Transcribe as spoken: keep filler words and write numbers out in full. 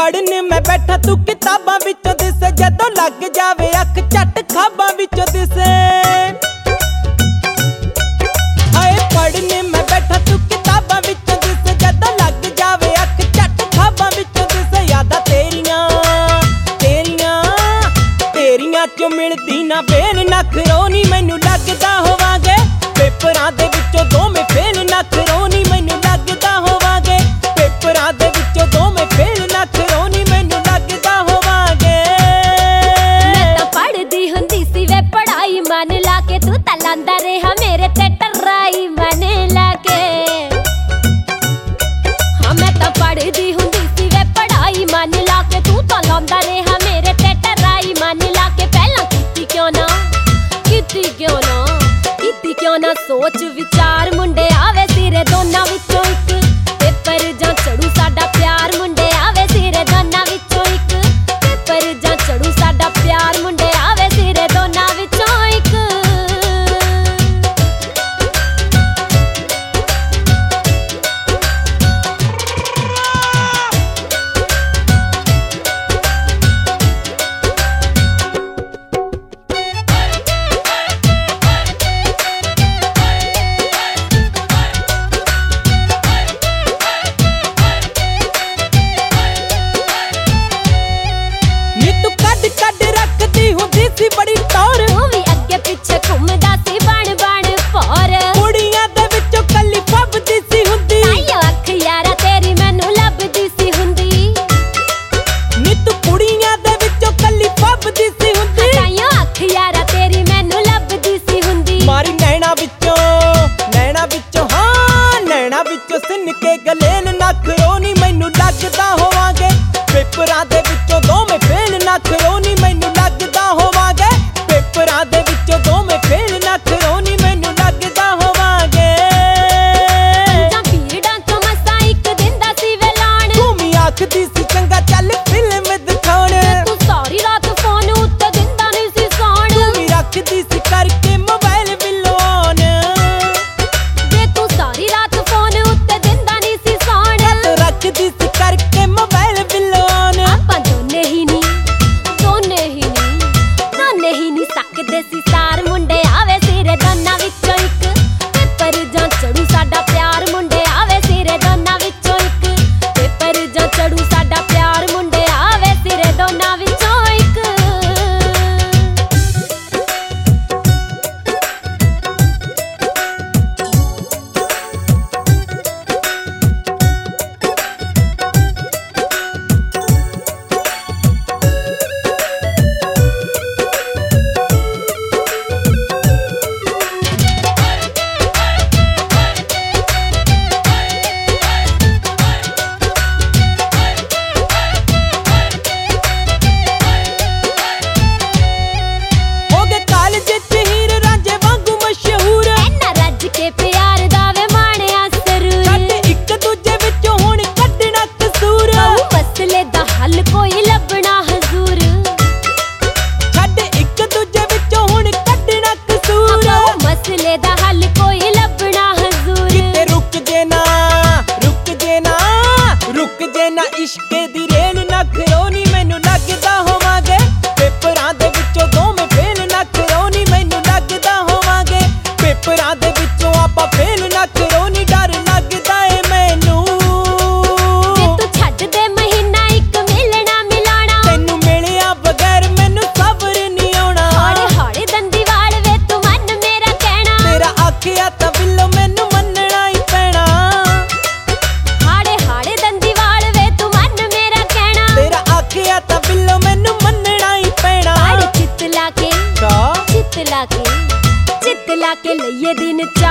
पढ़ने मैं बैठा तू किताबां विचों दिसे, जदों लग जावे अख झट खाबां विचों दिसे। हाय पढ़ने मैं बैठा तू किताबां विचों दिसे, जदों लग जावे अख झट खाबां विचों दिसे। यादां तेरियां तेरियां तेरियां चों मिलदी ना बेल नखरो नी मैनू लगदा होवांगे पेपरां दे विचों दोवें फेल नखरो नी मैनू लगदा होवांगे पेपरां दे विचों दोवें फेल नखरो नी मैनू लगदा होवांगे। मैं तां पढ़दी हुंदी सी वे पढ़ाई मन ला के, तू तां लांदा रहा मेरे ते टर्राई मन ला के। हाँ मैं तां पढ़दी हुंदी सी वे पढ़ाई मन ला के, तू तां लांदा रहा मेरे ते टर्राई मन ला के। पहलां कीती क्यों ना कीती क्यों ना कीती क्यों ना सोच विचार मुंडे आवे सिरे दोनां विचों इक पेपर जां चढ़ू साडा प्यार मुंडे आवे सिरे दोनां विचों इक पेपर जां चढ़ू साडा प्यार मुंडे आवे सिरे दोनां विचों इक। सी बड़ी टौर तू भी अगे पिछे घुमदा सी बण बण भौर, कुड़ियां दे विचों कल्ली फबदी सी हुंदी। ताइयों अख यारा तेरी मैनू लभदी सी हुंदी, नी तू कुड़ियां दे विचों कल्ली फबदी सी हुंदी। ताइयों अख यारा तेरी मैनू लभदी सी हुंदी। मारी नैना विचों नैना विचों हाँ नैना विचों सिन के गलेल नखरो नी मैनू लगदा होवांगे पेपरां दे विचों दोवें फेल नखरो नी मैनू लगदा होवांगे पेपरां दे विचों दोवें फेल नखरो नी मैनू लगदा होवांगे। जां भीड़ां चों मसां इक दिन दा सी वे लाण, घूमी आखदी सी चंगा चल फिल्म दिखाउण। तू सारी रात फोन उत्ते दिंदा नहीं सी सौण, घूमी रखदी सी करके मोबाइल विलों ऑन। वे तू सारी रात फोन उत्ते दिंदा नहीं सी सौण, तो रखदी सी करके मोबाइल विलों ऑन। आपां दोने ही नी दोने ही नी दोने ही नी सकदे सी सार मुंडे आवे सिरे दोनां विचों इक पेपर जां चढ़ू साडा प्यार मुंडे आवे सिरे दोनां विचों इक पेपर जां चढ़ू साडा प्यार मुंडे आवे सिरे दोनां विचों इक। इश्के दी रेल नखरो नी मैनू लगदा होवांगे पेपरां दे विचों दोवें फेल नखरो नी मैनू लगदा होवांगे पेपरां दे विचों आपां फेल नखरो नी डर लगदा ए मैनू। वे तू छड्ड दे महीना इक मिलना मिलाना, तैनू मिलिया बगैर मैनू सबर नी आउणा। हौले हौले दंदी वाल वे तू मन मेरा कहना, तेरा आखिया तां विलों मैनू मन्नना ही पैणा। हाड़े हाड़े दंदी वाल वे तू मन मेरा कहना, तेरा आखिया तां विलों मैनू मन्नना ही पैणा। चित ला के चित ला के चित ला के लइए दिन